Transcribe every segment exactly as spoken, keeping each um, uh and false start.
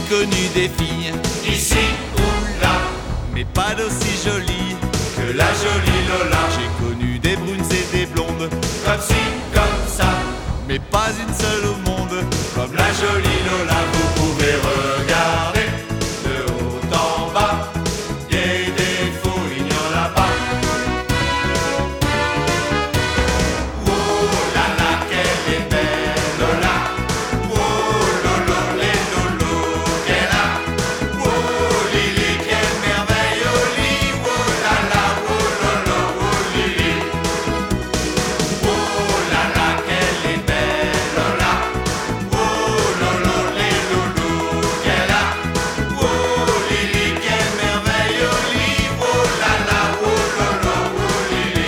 connu des filles, ici ou là, mais pas d'aussi jolies que la jolie Lola. J'ai connu des brunes et des blondes, Comme ci, comme ça, mais pas une seule au monde comme la jolie Lola. Vous pouvez regarder de haut en bas, des défauts il n'y en a pas. Oh là là, qu'elle est belle Lola. Oh lolo, les lolos qu'elle a. Oh Lili, quelle merveille au lit. Oh là là, oh lolo, oh Lili. Oh là là, qu'elle est belle Lola. Oh lolo, les lolos qu'elle a. Oh Lili, quelle merveille au lit. Oh là là, oh lolo, oh Lili.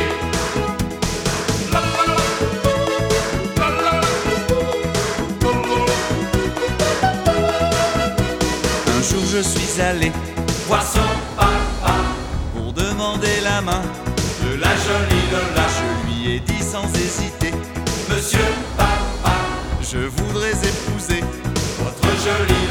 Un jour je suis allé Voir son papa pour demander la main. de la jolie Lola. Je lui ai dit sans hésiter, Monsieur papa, je voudrais épouser votre jolie